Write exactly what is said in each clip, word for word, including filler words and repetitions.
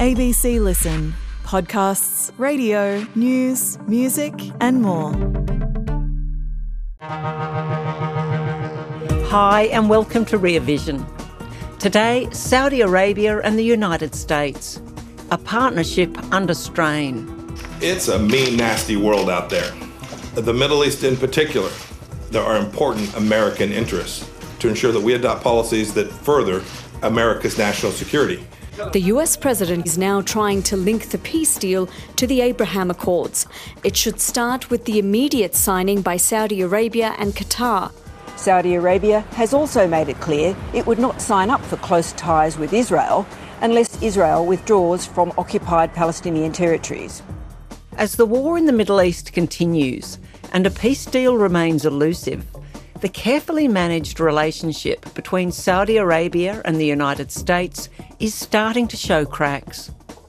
A B C Listen. Podcasts, radio, news, music and more. Hi and welcome to Rear Vision. Today, Saudi Arabia and the United States. A partnership under strain. It's a mean, nasty world out there. The Middle East in particular, there are important American interests to ensure that we adopt policies that further America's national security. The U S president is now trying to link the peace deal to the Abraham Accords. It should start with the immediate signing by Saudi Arabia and Qatar. Saudi Arabia has also made it clear it would not sign up for close ties with Israel unless Israel withdraws from occupied Palestinian territories. As the war in the Middle East continues and a peace deal remains elusive, the carefully managed relationship between Saudi Arabia and the United States is starting to show cracks.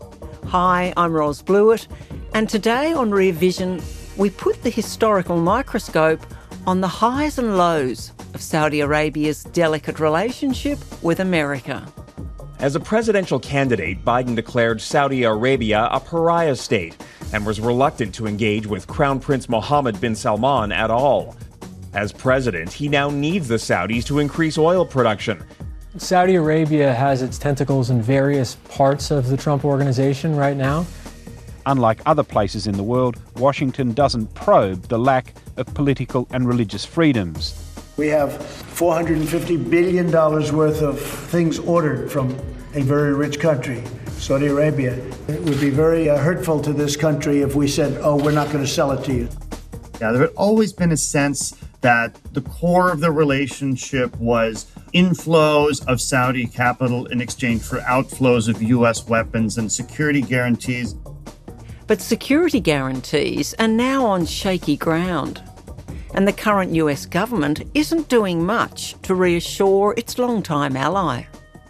Hi, I'm Ros Blewett, and today on Rear Vision, we put the historical microscope on the highs and lows of Saudi Arabia's delicate relationship with America. As a presidential candidate, Biden declared Saudi Arabia a pariah state and was reluctant to engage with Crown Prince Mohammed bin Salman at all. As president, he now needs the Saudis to increase oil production. Saudi Arabia has its tentacles in various parts of the Trump organization right now. Unlike other places in the world, Washington doesn't probe the lack of political and religious freedoms. We have four hundred fifty billion dollars worth of things ordered from a very rich country, Saudi Arabia. It would be very uh, hurtful to this country if we said, oh, we're not going to sell it to you. Yeah, there had always been a sense that the core of the relationship was inflows of Saudi capital in exchange for outflows of U S weapons and security guarantees. But security guarantees are now on shaky ground. And the current U S government isn't doing much to reassure its longtime ally.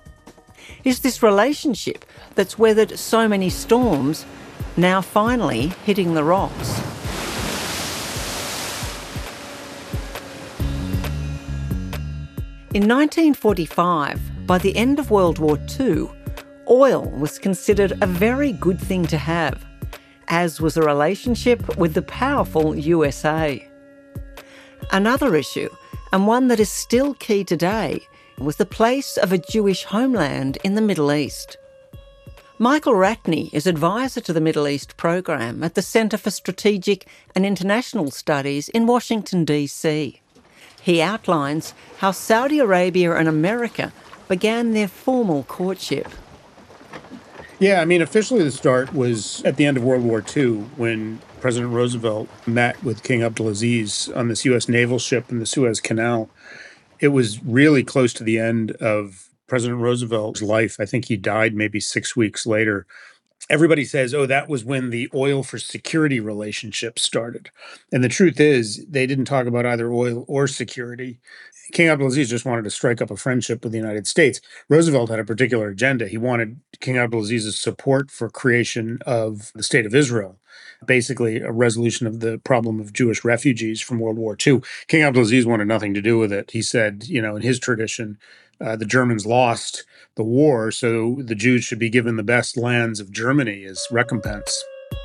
Is this relationship that's weathered so many storms now finally hitting the rocks? In nineteen forty-five, by the end of World War Two, oil was considered a very good thing to have, as was a relationship with the powerful U S A. Another issue, and one that is still key today, was the place of a Jewish homeland in the Middle East. Michael Rackney is advisor to the Middle East program at the Centre for Strategic and International Studies in Washington, D C. He outlines how Saudi Arabia and America began their formal courtship. Yeah, I mean, officially the start was at the end of World War Two when President Roosevelt met with King Abdulaziz on this U S naval ship in the Suez Canal. It was really close to the end of President Roosevelt's life. I think he died maybe six weeks later. Everybody says, oh, that was when the oil for security relationship started. And the truth is, they didn't talk about either oil or security. King Abdulaziz just wanted to strike up a friendship with the United States. Roosevelt had a particular agenda. He wanted King Abdulaziz's support for creation of the State of Israel, basically a resolution of the problem of Jewish refugees from World War Two. King Abdulaziz wanted nothing to do with it. He said, you know, in his tradition, uh, the Germans lost the war, so the Jews should be given the best lands of Germany as recompense.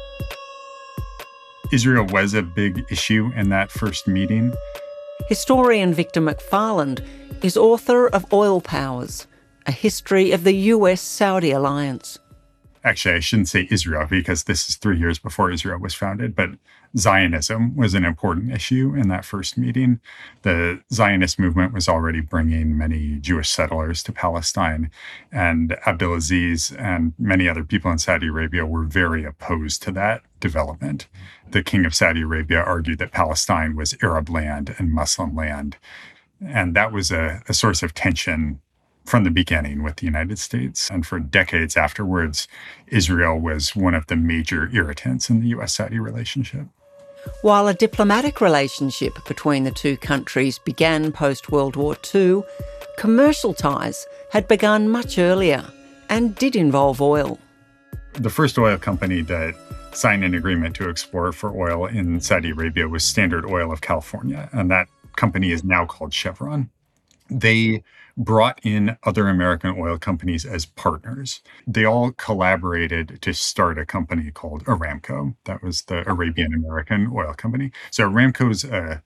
Israel was a big issue in that first meeting. Historian Victor McFarland is author of Oil Powers, a history of the U S-Saudi alliance. Actually, I shouldn't say Israel because this is three years before Israel was founded, but Zionism was an important issue in that first meeting. The Zionist movement was already bringing many Jewish settlers to Palestine, and Abdulaziz and many other people in Saudi Arabia were very opposed to that development. The king of Saudi Arabia argued that Palestine was Arab land and Muslim land, and that was a, a source of tension from the beginning with the United States. And for decades afterwards, Israel was one of the major irritants in the U S-Saudi relationship. While a diplomatic relationship between the two countries began post-World War Two, commercial ties had begun much earlier and did involve oil. The first oil company that signed an agreement to explore for oil in Saudi Arabia was Standard Oil of California, and that company is now called Chevron. they brought in other American oil companies as partners. They all collaborated to start a company called Aramco. That was the Arabian American Oil Company. So Aramco's a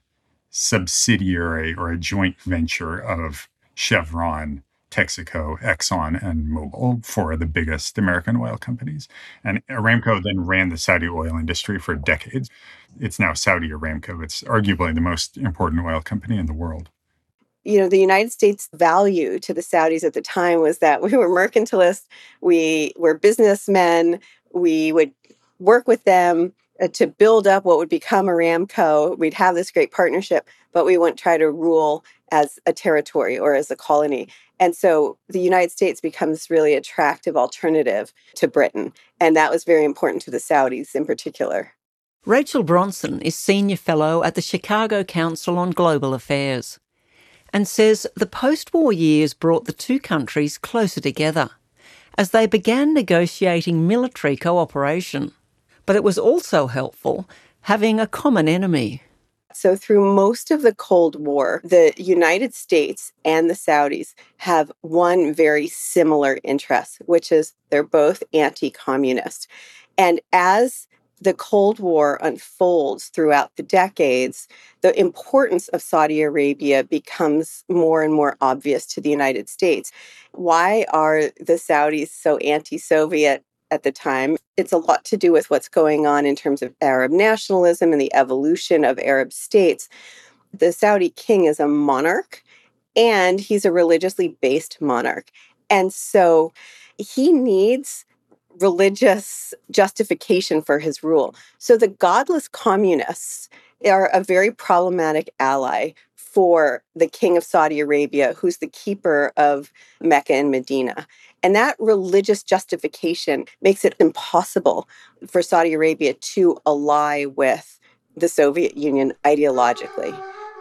subsidiary or a joint venture of Chevron, Texaco, Exxon, and Mobil, four of the biggest American oil companies. And Aramco then ran the Saudi oil industry for decades. It's now Saudi Aramco. It's arguably the most important oil company in the world. You know, the United States' value to the Saudis at the time was that we were mercantilists, we were businessmen, we would work with them uh, to build up what would become Aramco. We'd have this great partnership, but we wouldn't try to rule as a territory or as a colony. And so the United States becomes this really attractive alternative to Britain. And that was very important to the Saudis in particular. Rachel Bronson is Senior Fellow at the Chicago Council on Global Affairs and says the post-war years brought the two countries closer together as they began negotiating military cooperation. But it was also helpful having a common enemy. So through most of the Cold War, the United States and the Saudis have one very similar interest, which is they're both anti-communist. And as the Cold War unfolds throughout the decades, the importance of Saudi Arabia becomes more and more obvious to the United States. Why are the Saudis so anti-Soviet at the time? It's a lot to do with what's going on in terms of Arab nationalism and the evolution of Arab states. The Saudi king is a monarch, and he's a religiously based monarch. And so he needs religious justification for his rule. So the godless communists are a very problematic ally for the king of Saudi Arabia, who's the keeper of Mecca and Medina. And that religious justification makes it impossible for Saudi Arabia to ally with the Soviet Union ideologically.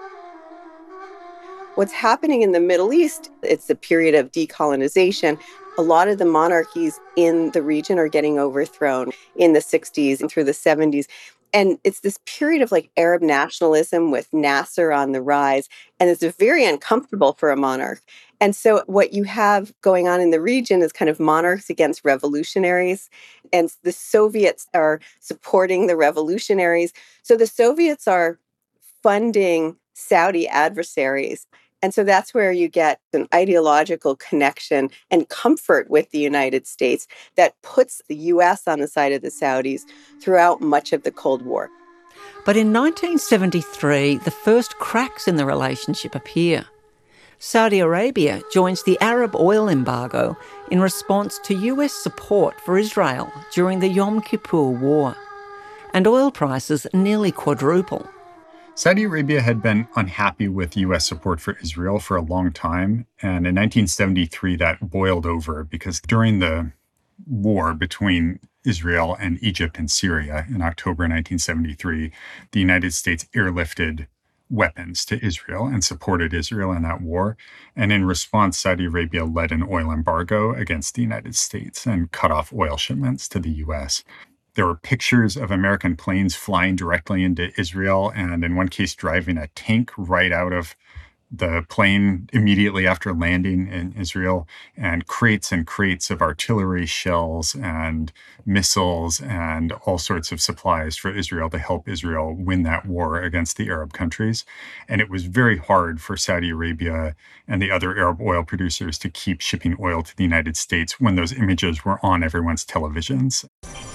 What's happening in the Middle East, it's the period of decolonization. A lot of the monarchies in the region are getting overthrown in the sixties and through the seventies. And it's this period of like Arab nationalism with Nasser on the rise. And it's very uncomfortable for a monarch. And so what you have going on in the region is kind of monarchs against revolutionaries. And the Soviets are supporting the revolutionaries. So the Soviets are funding Saudi adversaries. And so that's where you get an ideological connection and comfort with the United States that puts the U S on the side of the Saudis throughout much of the Cold War. But in nineteen seventy-three, the first cracks in the relationship appear. Saudi Arabia joins the Arab oil embargo in response to U S support for Israel during the Yom Kippur War. And oil prices nearly quadruple. Saudi Arabia had been unhappy with U S support for Israel for a long time. And in nineteen seventy-three, that boiled over because during the war between Israel and Egypt and Syria in October nineteen seventy-three, the United States airlifted weapons to Israel and supported Israel in that war. And in response, Saudi Arabia led an oil embargo against the United States and cut off oil shipments to the U S. There were pictures of American planes flying directly into Israel, and in one case, driving a tank right out of the plane immediately after landing in Israel, and crates and crates of artillery shells and missiles and all sorts of supplies for Israel to help Israel win that war against the Arab countries. And it was very hard for Saudi Arabia and the other Arab oil producers to keep shipping oil to the United States when those images were on everyone's televisions.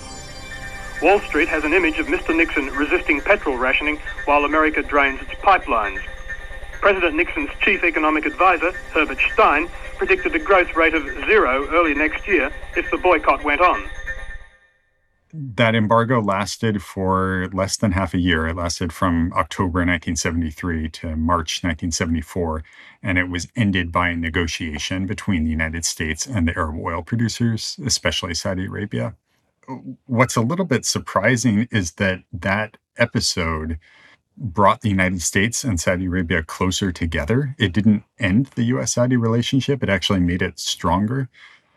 Wall Street has an image of Mister Nixon resisting petrol rationing while America drains its pipelines. President Nixon's chief economic advisor, Herbert Stein, predicted a growth rate of zero early next year if the boycott went on. That embargo lasted for less than half a year. It lasted from October nineteen seventy-three to March nineteen seventy-four, and it was ended by a negotiation between the United States and the Arab oil producers, especially Saudi Arabia. What's a little bit surprising is that that episode brought the United States and Saudi Arabia closer together. It didn't end the U S Saudi relationship. It actually made it stronger.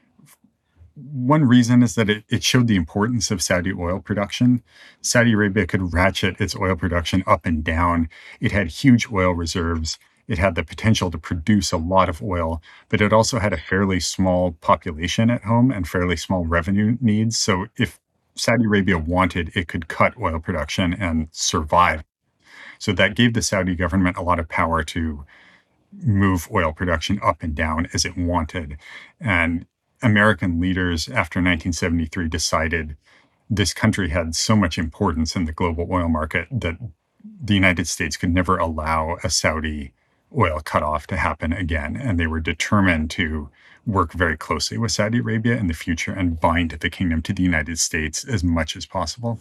One reason is that it, it showed the importance of Saudi oil production. Saudi Arabia could ratchet its oil production up and down. It had huge oil reserves. It had the potential to produce a lot of oil, but it also had a fairly small population at home and fairly small revenue needs. So if Saudi Arabia wanted, it could cut oil production and survive. So that gave the Saudi government a lot of power to move oil production up and down as it wanted. And American leaders after nineteen seventy-three decided this country had so much importance in the global oil market that the United States could never allow a Saudi oil cutoff to happen again. And they were determined to work very closely with Saudi Arabia in the future and bind the kingdom to the United States as much as possible.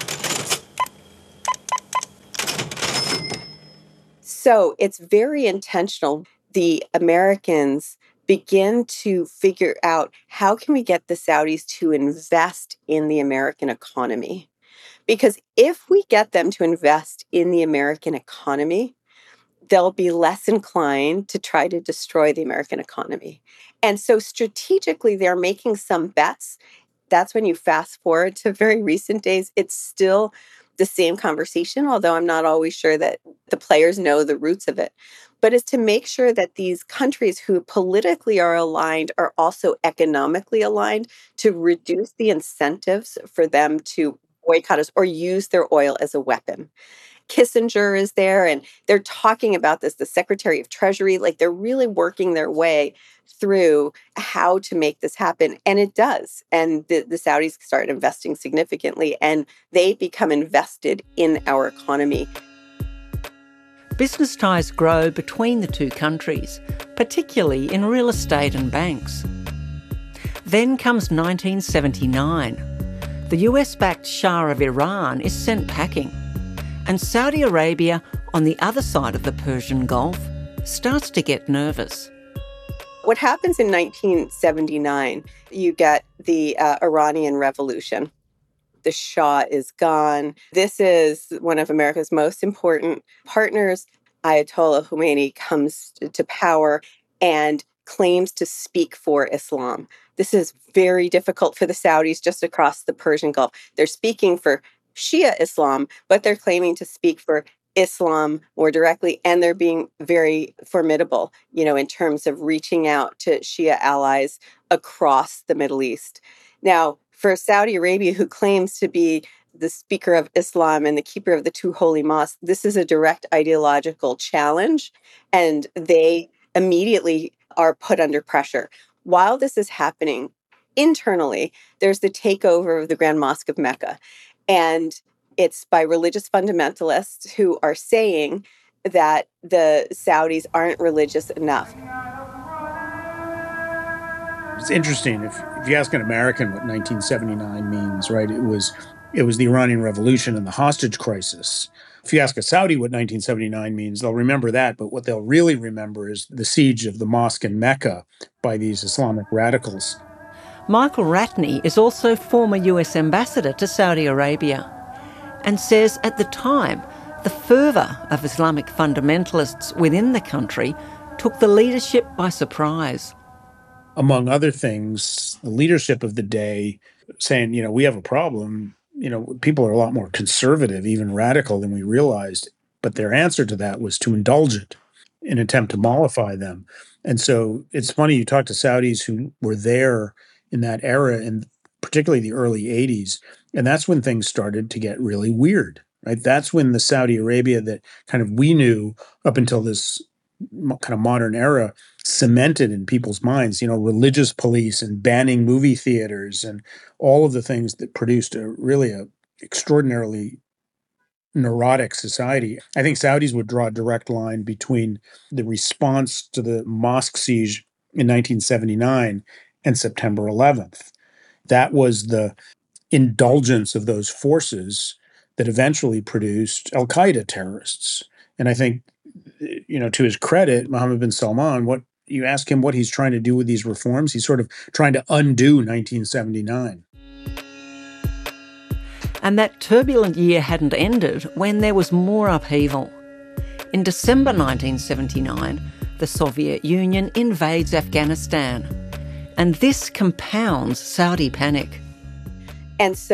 So it's very intentional. The Americans begin to figure out, how can we get the Saudis to invest in the American economy? Because if we get them to invest in the American economy, they'll be less inclined to try to destroy the American economy. And so strategically, they're making some bets. That's when you fast forward to very recent days. It's still the same conversation, although I'm not always sure that the players know the roots of it. But it's to make sure that these countries who politically are aligned are also economically aligned, to reduce the incentives for them to boycott us or use their oil as a weapon. Kissinger is there, and they're talking about this, the Secretary of Treasury, like they're really working their way through how to make this happen. And it does. And the, the Saudis start investing significantly, and they become invested in our economy. Business ties grow between the two countries, particularly in real estate and banks. Then comes nineteen seventy-nine. The U S-backed Shah of Iran is sent packing, and Saudi Arabia, on the other side of the Persian Gulf, starts to get nervous. What happens in nineteen seventy-nine, you get the uh, Iranian Revolution. The Shah is gone. This is one of America's most important partners. Ayatollah Khomeini comes to power and claims to speak for Islam. This is very difficult for the Saudis just across the Persian Gulf. They're speaking for Shia Islam, but they're claiming to speak for Islam more directly, and they're being very formidable, you know, in terms of reaching out to Shia allies across the Middle East. Now, for Saudi Arabia, who claims to be the speaker of Islam and the keeper of the two holy mosques, this is a direct ideological challenge, and they immediately are put under pressure. While this is happening, internally, there's the takeover of the Grand Mosque of Mecca. And it's by religious fundamentalists who are saying that the Saudis aren't religious enough. It's interesting. If, if you ask an American what nineteen seventy-nine means, right, it was it was the Iranian Revolution and the hostage crisis. If you ask a Saudi what nineteen seventy-nine means, they'll remember that. But what they'll really remember is the siege of the mosque in Mecca by these Islamic radicals. Michael Ratney is also former U S ambassador to Saudi Arabia and says at the time the fervour of Islamic fundamentalists within the country took the leadership by surprise. Among other things, the leadership of the day saying, you know, we have a problem. You know, people are a lot more conservative, even radical than we realized. But their answer to that was to indulge it in an attempt to mollify them. And so it's funny, you talk to Saudis who were there in that era, and particularly the early eighties, and that's when things started to get really weird, right? That's when the Saudi Arabia that kind of we knew up until this kind of modern era cemented in people's minds, you know, religious police and banning movie theaters and all of the things that produced a really a extraordinarily neurotic society. I think Saudis would draw a direct line between the response to the mosque siege in nineteen seventy-nine and September eleventh. That was the indulgence of those forces that eventually produced al-Qaeda terrorists. And I think, you know, to his credit, Mohammed bin Salman, what you ask him what he's trying to do with these reforms, he's sort of trying to undo nineteen seventy-nine. And that turbulent year hadn't ended when there was more upheaval. In December nineteen seventy-nine, the Soviet Union invades Afghanistan. And this compounds Saudi panic. And so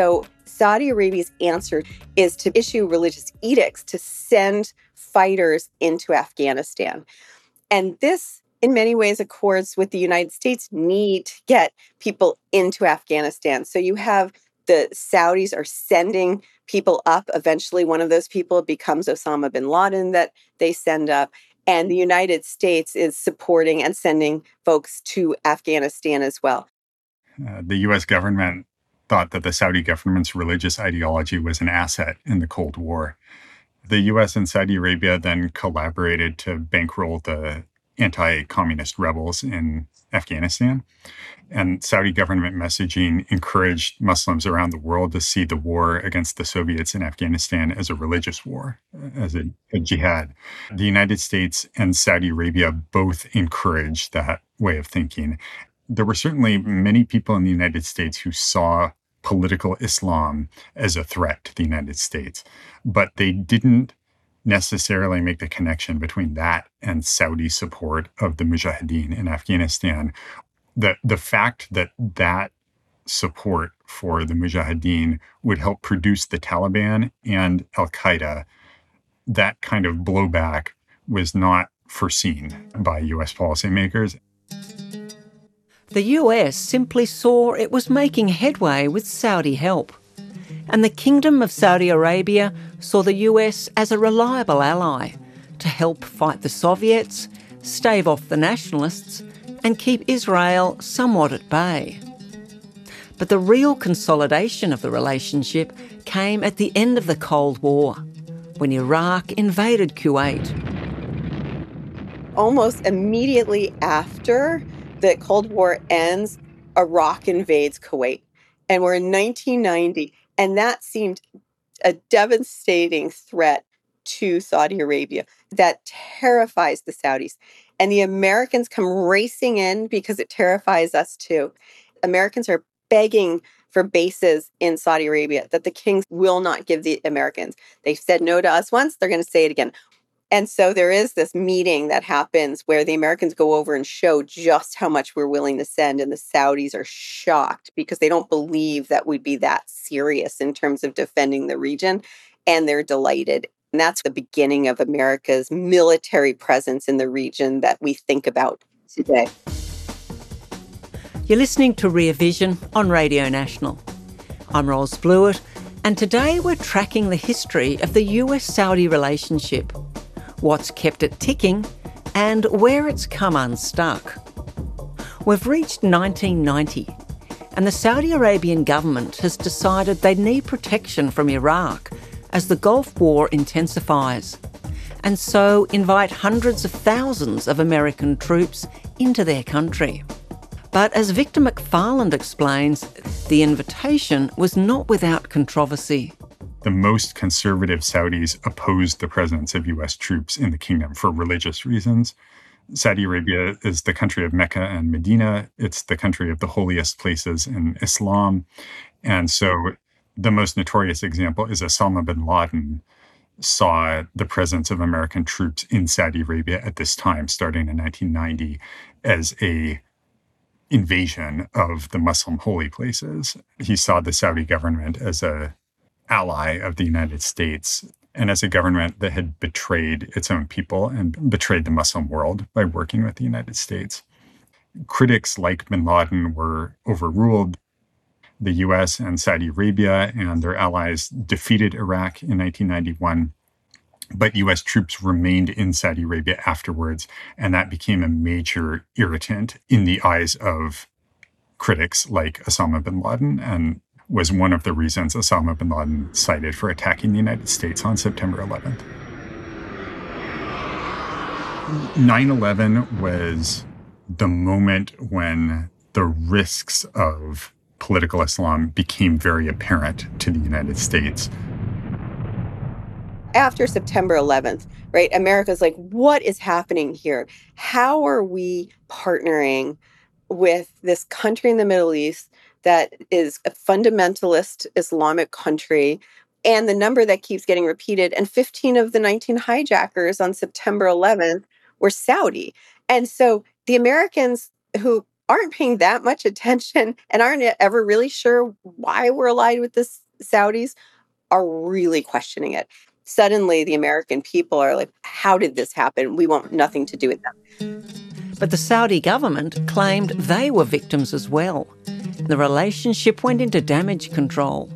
Saudi Arabia's answer is to issue religious edicts to send fighters into Afghanistan. And this, in many ways, accords with the United States' need to get people into Afghanistan. So you have the Saudis are sending people up. Eventually, one of those people becomes Osama bin Laden that they send up. And the United States is supporting and sending folks to Afghanistan as well. Uh, the U S government thought that the Saudi government's religious ideology was an asset in the Cold War. The U S and Saudi Arabia then collaborated to bankroll the anti-communist rebels in Afghanistan. And Saudi government messaging encouraged Muslims around the world to see the war against the Soviets in Afghanistan as a religious war, as a, a jihad. The United States and Saudi Arabia both encouraged that way of thinking. There were certainly many people in the United States who saw political Islam as a threat to the United States, but they didn't necessarily make the connection between that and Saudi support of the Mujahideen in Afghanistan. The, the fact that that support for the Mujahideen would help produce the Taliban and Al-Qaeda, that kind of blowback was not foreseen by U S policymakers. The U S simply saw it was making headway with Saudi help. And the Kingdom of Saudi Arabia saw the U S as a reliable ally to help fight the Soviets, stave off the nationalists, and keep Israel somewhat at bay. But the real consolidation of the relationship came at the end of the Cold War, when Iraq invaded Kuwait. Almost immediately after the Cold War ends, Iraq invades Kuwait. And we're in nineteen ninety. And that seemed a devastating threat to Saudi Arabia that terrifies the Saudis. And the Americans come racing in because it terrifies us too. Americans are begging for bases in Saudi Arabia that the kings will not give the Americans. They've said no to us once, they're going to say it again. And so there is this meeting that happens where the Americans go over and show just how much we're willing to send. And the Saudis are shocked because they don't believe that we'd be that serious in terms of defending the region. And they're delighted. And that's the beginning of America's military presence in the region that we think about today. You're listening to Rear Vision on Radio National. I'm Ros Blewett, and today we're tracking the history of the U S-Saudi relationship, what's kept it ticking, and where it's come unstuck. We've reached nineteen ninety, and the Saudi Arabian government has decided they need protection from Iraq as the Gulf War intensifies, and so invite hundreds of thousands of American troops into their country. But as Victor McFarland explains, the invitation was not without controversy. The most conservative Saudis opposed the presence of U S troops in the kingdom for religious reasons. Saudi Arabia is the country of Mecca and Medina. It's the country of the holiest places in Islam. And so the most notorious example is Osama bin Laden saw the presence of American troops in Saudi Arabia at this time, starting in nineteen ninety, as a invasion of the Muslim holy places. He saw the Saudi government as a ally of the United States and as a government that had betrayed its own people and betrayed the Muslim world by working with the United States. Critics like bin Laden were overruled. The U S and Saudi Arabia and their allies defeated Iraq in nineteen ninety-one, but U S troops remained in Saudi Arabia afterwards, and that became a major irritant in the eyes of critics like Osama bin Laden, and was one of the reasons Osama bin Laden cited for attacking the United States on September eleventh. nine eleven was the moment when the risks of political Islam became very apparent to the United States. After September eleventh, right, America's like, what is happening here? How are we partnering with this country in the Middle East that is a fundamentalist Islamic country, and the number that keeps getting repeated, and fifteen of the nineteen hijackers on September eleventh were Saudi. And so the Americans who aren't paying that much attention and aren't ever really sure why we're allied with this Saudis are really questioning it. Suddenly, the American people are like, how did this happen? We want nothing to do with them. But the Saudi government claimed they were victims as well. The relationship went into damage control.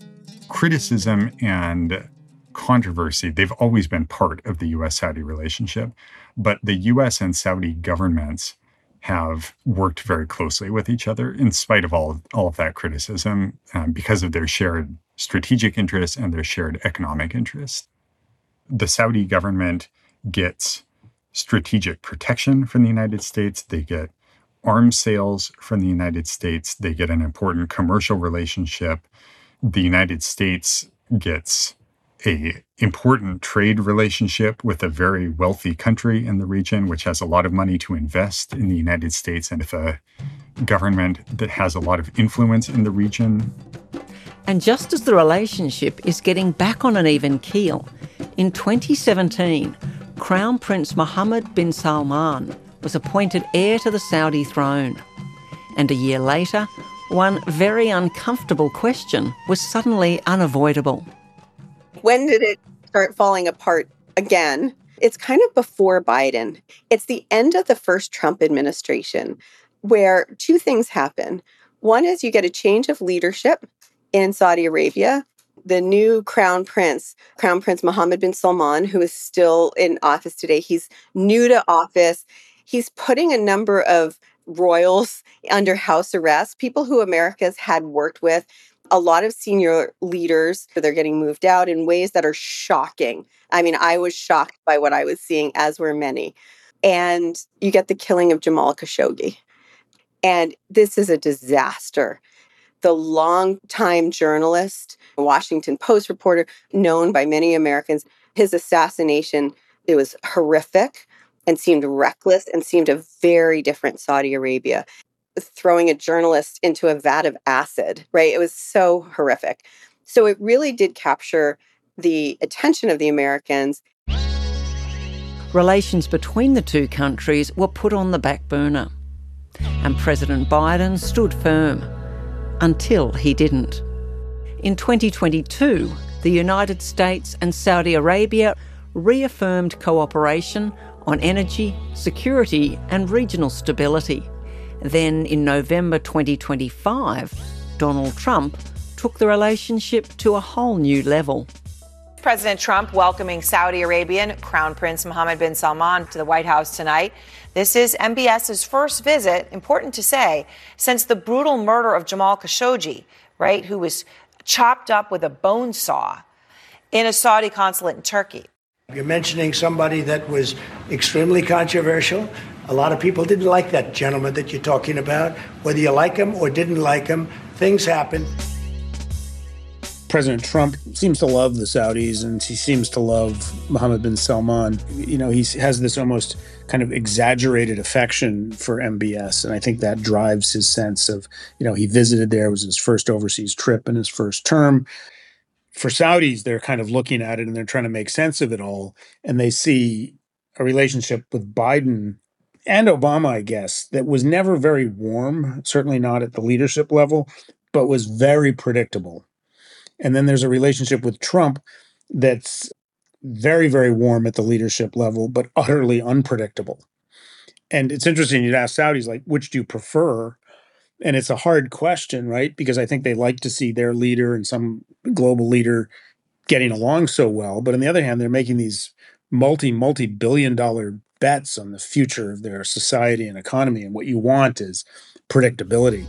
Criticism and controversy, they've always been part of the U S-Saudi relationship, but the U S and Saudi governments have worked very closely with each other in spite of all, all of that criticism um, because of their shared strategic interests and their shared economic interests. The Saudi government gets strategic protection from the United States. They get arms sales from the United States. They get an important commercial relationship. The United States gets a important trade relationship with a very wealthy country in the region, which has a lot of money to invest in the United States and with a government that has a lot of influence in the region. And just as the relationship is getting back on an even keel, in twenty seventeen, Crown Prince Mohammed bin Salman was appointed heir to the Saudi throne. And a year later, one very uncomfortable question was suddenly unavoidable. When did it start falling apart again? It's kind of before Biden. It's the end of the first Trump administration where two things happen. One is you get a change of leadership in Saudi Arabia. The new crown prince, Crown Prince Mohammed bin Salman, who is still in office today, he's new to office. He's putting a number of royals under house arrest, people who America's had worked with. A lot of senior leaders, they're getting moved out in ways that are shocking. I mean, I was shocked by what I was seeing, as were many. And you get the killing of Jamal Khashoggi. And this is a disaster. The longtime journalist, Washington Post reporter, known by many Americans, his assassination, it was horrific and seemed reckless and seemed a very different Saudi Arabia. Throwing a journalist into a vat of acid, right? It was so horrific. So it really did capture the attention of the Americans. Relations between the two countries were put on the back burner. And President Biden stood firm. Until he didn't. In twenty twenty-two, the United States and Saudi Arabia reaffirmed cooperation on energy, security and regional stability. Then in November twenty twenty-five, Donald Trump took the relationship to a whole new level. President Trump welcoming Saudi Arabian Crown Prince Mohammed bin Salman to the White House tonight. This is M B S's first visit, important to say, since the brutal murder of Jamal Khashoggi, right, who was chopped up with a bone saw in a Saudi consulate in Turkey. You're mentioning somebody that was extremely controversial. A lot of people didn't like that gentleman that you're talking about. Whether you like him or didn't like him, things happen. President Trump seems to love the Saudis, and he seems to love Mohammed bin Salman. You know, he has this almost kind of exaggerated affection for M B S, and I think that drives his sense of, you know, he visited there. It was his first overseas trip in his first term. For Saudis, they're kind of looking at it and they're trying to make sense of it all, and they see a relationship with Biden and Obama, I guess, that was never very warm, certainly not at the leadership level, but was very predictable. And then there's a relationship with Trump that's very, very warm at the leadership level, but utterly unpredictable. And it's interesting, you'd ask Saudis, like, which do you prefer? And it's a hard question, right? Because I think they like to see their leader and some global leader getting along so well. But on the other hand, they're making these multi, multi-billion dollar bets on the future of their society and economy. And what you want is predictability.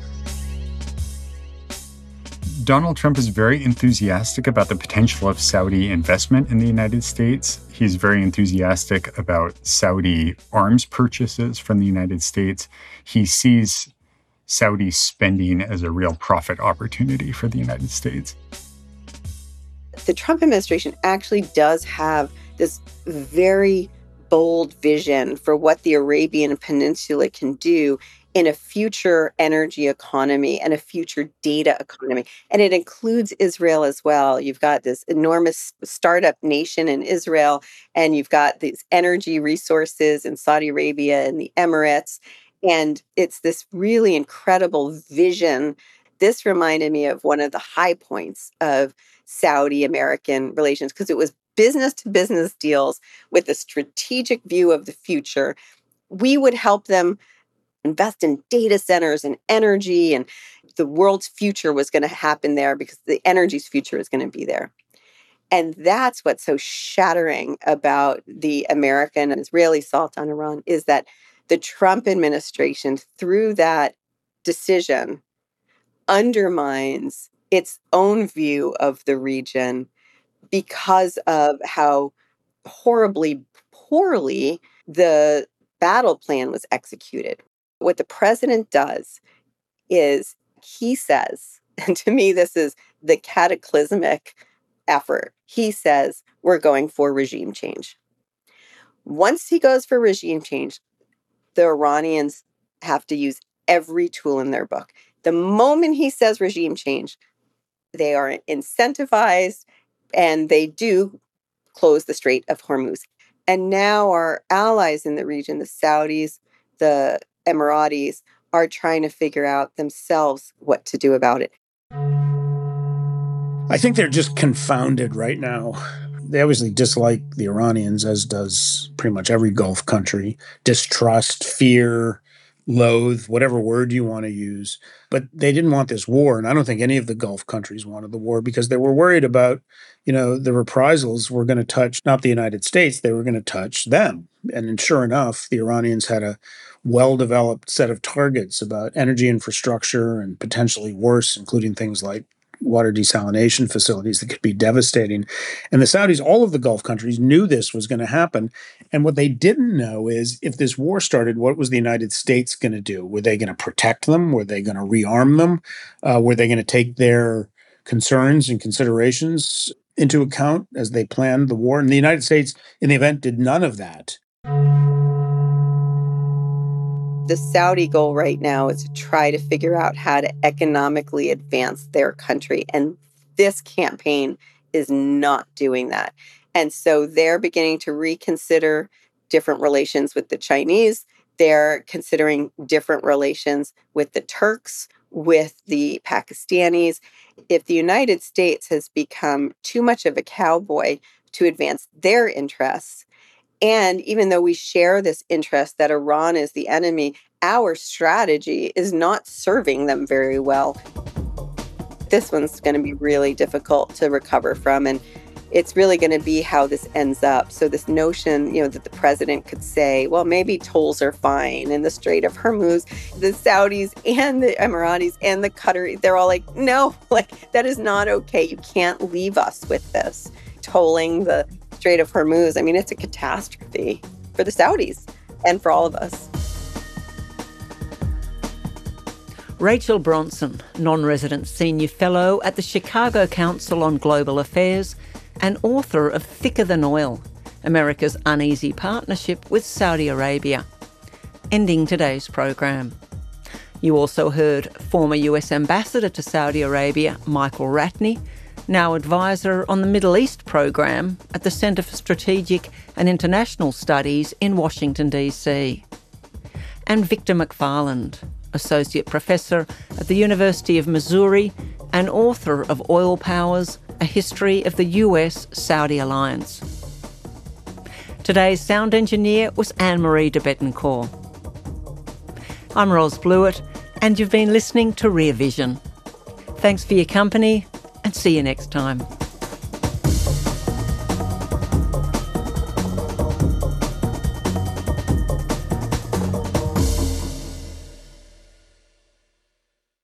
Donald Trump is very enthusiastic about the potential of Saudi investment in the United States. He's very enthusiastic about Saudi arms purchases from the United States. He sees Saudi spending as a real profit opportunity for the United States. The Trump administration actually does have this very bold vision for what the Arabian Peninsula can do in a future energy economy and a future data economy. And it includes Israel as well. You've got this enormous startup nation in Israel, and you've got these energy resources in Saudi Arabia and the Emirates. And it's this really incredible vision this reminded me of one of the high points of Saudi-American relations, because it was business-to-business deals with a strategic view of the future. We would help them invest in data centers and energy, and the world's future was going to happen there because the energy's future is going to be there. And that's what's so shattering about the American and Israeli assault on Iran, is that the Trump administration, through that decision, undermines its own view of the region because of how horribly poorly the battle plan was executed. What the president does is he says, and to me this is the cataclysmic effort, he says, we're going for regime change. Once he goes for regime change, the Iranians have to use every tool in their book. The moment he says regime change, they are incentivized and they do close the Strait of Hormuz. And now our allies in the region, the Saudis, the Emiratis, are trying to figure out themselves what to do about it. I think they're just confounded right now. They obviously dislike the Iranians, as does pretty much every Gulf country. Distrust, fear, loathe, whatever word you want to use. But they didn't want this war, and I don't think any of the Gulf countries wanted the war because they were worried about, you know, the reprisals were going to touch not the United States, they were going to touch them. And sure enough, the Iranians had a well-developed set of targets about energy infrastructure and potentially worse, including things like water desalination facilities that could be devastating. And the Saudis, all of the Gulf countries, knew this was going to happen. And what they didn't know is if this war started, what was the United States going to do? Were they going to protect them? Were they going to rearm them? Uh, were they going to take their concerns and considerations into account as they planned the war? And the United States, in the event, did none of that. The Saudi goal right now is to try to figure out how to economically advance their country. And this campaign is not doing that. And so they're beginning to reconsider different relations with the Chinese. They're considering different relations with the Turks, with the Pakistanis. If the United States has become too much of a cowboy to advance their interests, and even though we share this interest that Iran is the enemy, our strategy is not serving them very well. This one's going to be really difficult to recover from, and it's really going to be how this ends up. So this notion, you know, that the president could say, well, maybe tolls are fine in the Strait of Hormuz, the Saudis and the Emiratis and the Qataris, they're all like, no, like that is not okay. You can't leave us with this. Tolling the Strait of Hormuz, I mean, it's a catastrophe for the Saudis and for all of us. Rachel Bronson, non-resident senior fellow at the Chicago Council on Global Affairs and author of Thicker Than Oil, America's Uneasy Partnership with Saudi Arabia. Ending today's program. You also heard former U S Ambassador to Saudi Arabia, Michael Ratney, now advisor on the Middle East program at the Centre for Strategic and International Studies in Washington, D C. And Victor McFarland, Associate Professor at the University of Missouri and author of Oil Powers, A History of the U S-Saudi Alliance. Today's sound engineer was Anne-Marie de Bettencourt. I'm Ros Blewett, and you've been listening to Rear Vision. Thanks for your company, and see you next time.